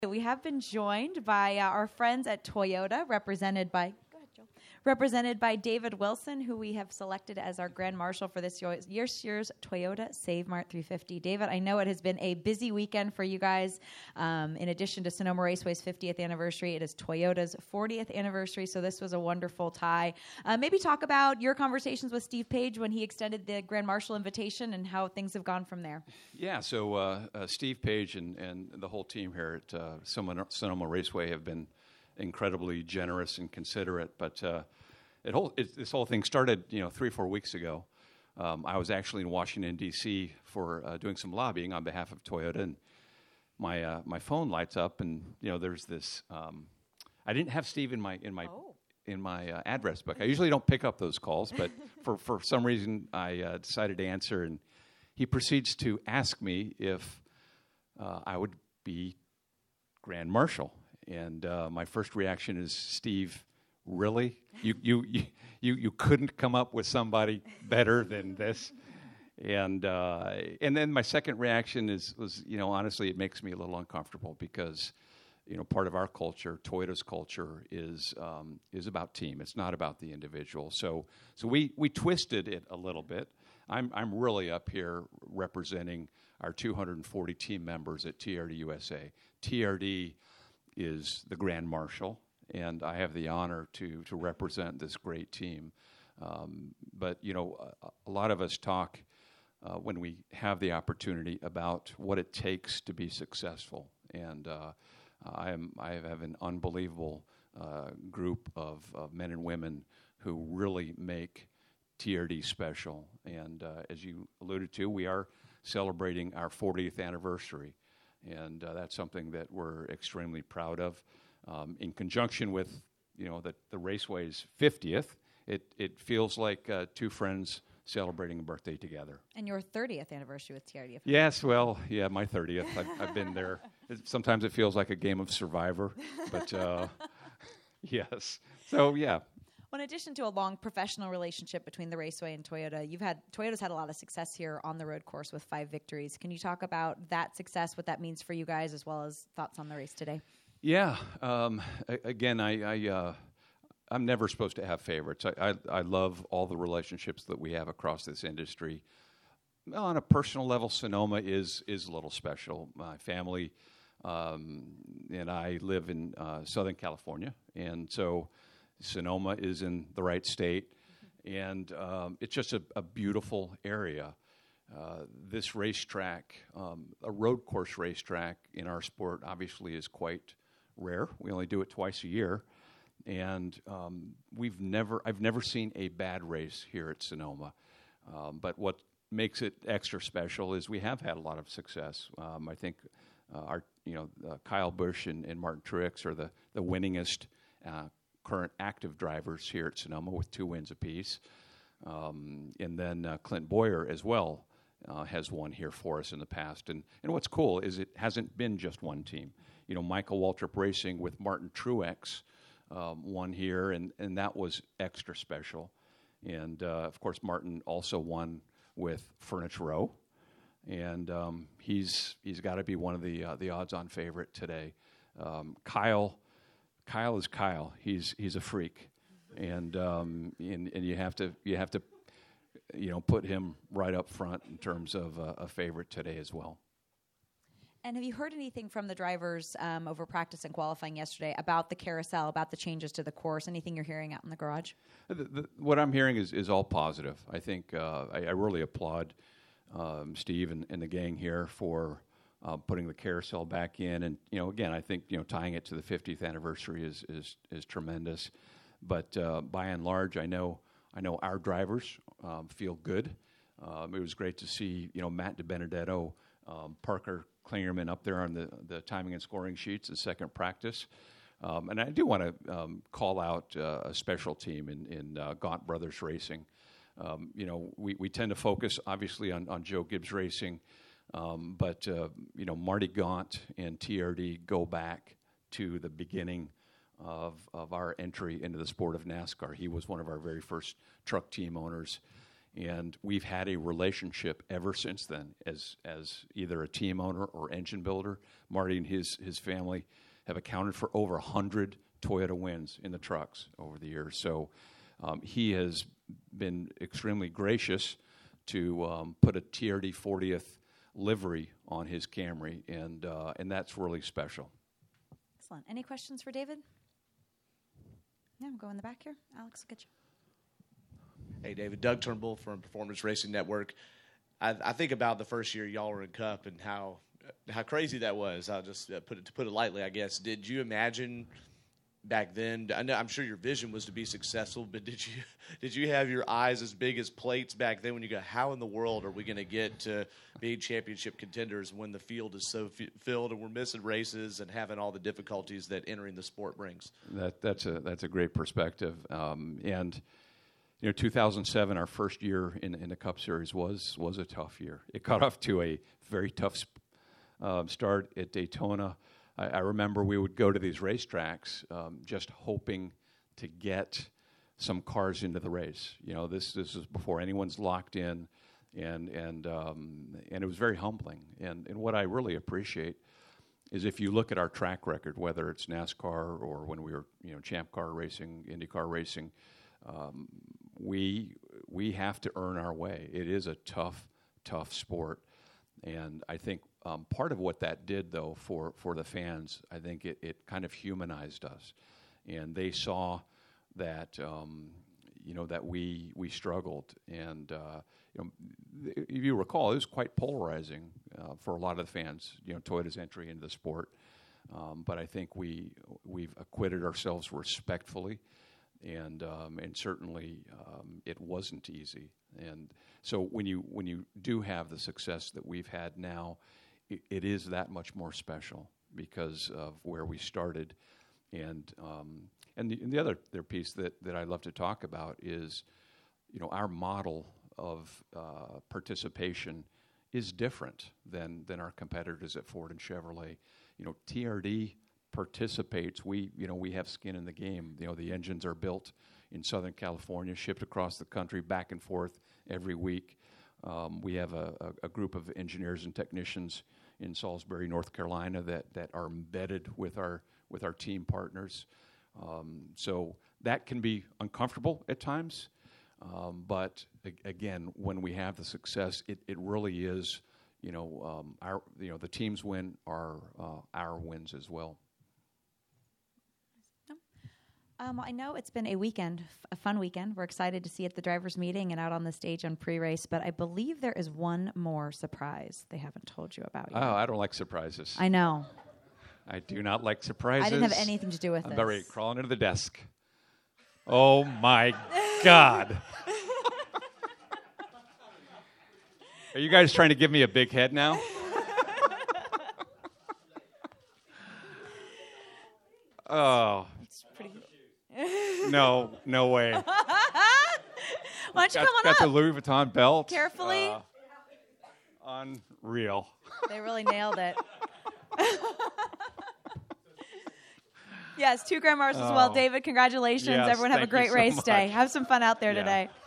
We have been joined by our friends at Toyota, represented by David Wilson, who we have selected as our Grand Marshal for this year's Toyota Save Mart 350. David, I know it has been a busy weekend for you guys. In addition to Sonoma Raceway's 50th anniversary, it is Toyota's 40th anniversary, so this was a wonderful tie. Maybe talk about your conversations with Steve Page when he extended the Grand Marshal invitation and how things have gone from there. Yeah, so Steve Page and the whole team here at Sonoma Raceway have been incredibly generous and considerate, but this whole thing started 3 or 4 weeks ago. I was actually in Washington D.C. for doing some lobbying on behalf of Toyota, and my phone lights up, and there's this. I didn't have Steve in my address book. I usually don't pick up those calls, but for some reason I decided to answer, and he proceeds to ask me if I would be Grand Marshal. And my first reaction is, Steve, really? You couldn't come up with somebody better than this? And then my second reaction was honestly, it makes me a little uncomfortable because part of our culture, Toyota's culture, is about team. It's not about the individual. So we twisted it a little bit. I'm really up here representing our 240 team members at TRD USA. TRD is the Grand Marshal, and I have the honor to represent this great team. But a lot of us talk when we have the opportunity about what it takes to be successful, and I have an unbelievable group of men and women who really make TRD special. And as you alluded to, we are celebrating our 40th anniversary. And that's something that we're extremely proud of. In conjunction with, the Raceway's 50th, it feels like two friends celebrating a birthday together. And your 30th anniversary with TRD. Yes, well, yeah, my 30th. I've been there. Sometimes it feels like a game of Survivor, but yes. So, yeah. Well, in addition to a long professional relationship between the Raceway and Toyota, Toyota's had a lot of success here on the road course with 5 victories. Can you talk about that success, what that means for you guys, as well as thoughts on the race today? Yeah. Again, I'm never supposed to have favorites. I love all the relationships that we have across this industry. On a personal level, Sonoma is a little special. My family and I live in Southern California, and so Sonoma is in the right state, and it's just a beautiful area. This racetrack, a road course racetrack in our sport, obviously is quite rare. We only do it twice a year, and I've never seen a bad race here at Sonoma. But what makes it extra special is we have had a lot of success. I think Kyle Busch and Martin Truex are the winningest current active drivers here at Sonoma with 2 wins apiece. And then Clint Boyer as well has won here for us in the past. And what's cool is it hasn't been just one team. Michael Waltrip Racing with Martin Truex won here, and that was extra special. And, of course, Martin also won with Furniture Row. And he's got to be one of the odds-on favorite today. Kyle is Kyle. He's a freak, and you have to put him right up front in terms of a favorite today as well. And have you heard anything from the drivers over practice and qualifying yesterday about the carousel, about the changes to the course? Anything you're hearing out in the garage? What I'm hearing is all positive. I think I really applaud Steve and the gang here for putting the carousel back in, and again, I think tying it to the 50th anniversary is tremendous. But by and large, I know our drivers feel good. It was great to see Matt DiBenedetto, Parker Klingerman up there on the timing and scoring sheets in second practice. And I do want to call out a special team in Gaunt Brothers Racing. We tend to focus obviously on Joe Gibbs Racing. But Marty Gaunt and TRD go back to the beginning of our entry into the sport of NASCAR. He was one of our very first truck team owners, And we've had a relationship ever since then as either a team owner or engine builder. Marty and his family have accounted for over 100 Toyota wins in the trucks over the years. So he has been extremely gracious to put a TRD 40th livery on his Camry, and that's really special. Excellent. Any questions for David? Yeah, we'll go in the back here. Alex, will get you. Hey, David. Doug Turnbull from Performance Racing Network. I think about the first year y'all were in Cup and how crazy that was. I'll just put it lightly, I guess. Did you imagine back then? I'm sure your vision was to be successful, but did you have your eyes as big as plates back then when you go, how in the world are we going to get to being championship contenders when the field is so filled and we're missing races and having all the difficulties that entering the sport brings? That's a great perspective, and. 2007, our first year in the Cup Series was a tough year. It got off to a very tough start at Daytona. I remember we would go to these racetracks just hoping to get some cars into the race. This is before anyone's locked in, and it was very humbling. And what I really appreciate is if you look at our track record, whether it's NASCAR or when we were Champ Car racing, IndyCar racing. We have to earn our way. It is a tough sport, and I think part of what that did, though, for the fans, I think it kind of humanized us, and they saw that that we struggled, and if you recall, it was quite polarizing for a lot of the fans. Toyota's entry into the sport, but I think we've acquitted ourselves respectfully. And certainly it wasn't easy. And so when you do have the success that we've had now, it is that much more special because of where we started. And the other piece that I love to talk about is, our model of participation is different than our competitors at Ford and Chevrolet. TRD participates. We have skin in the game. The engines are built in Southern California, shipped across the country, back and forth every week. We have a group of engineers and technicians in Salisbury, North Carolina, that are embedded with our team partners. So that can be uncomfortable at times, but again, when we have the success, it really is. The team's win are our wins as well. I know it's been a fun weekend. We're excited to see at the drivers' meeting and out on the stage on pre-race, but I believe there is one more surprise they haven't told you about yet. Oh, I don't like surprises. I know. I do not like surprises. I didn't have anything to do with I'm this. about ready to crawl under the desk. Oh, my God. Are you guys trying to give me a big head now? Oh. It's pretty. No way. Why don't you come on got up? the Louis Vuitton belt. Carefully. Unreal. They really nailed it. Yes, 2 Grand Marshals as well. David, congratulations. Yes, Everyone have a thank you great so race much. day. Have some fun out there today.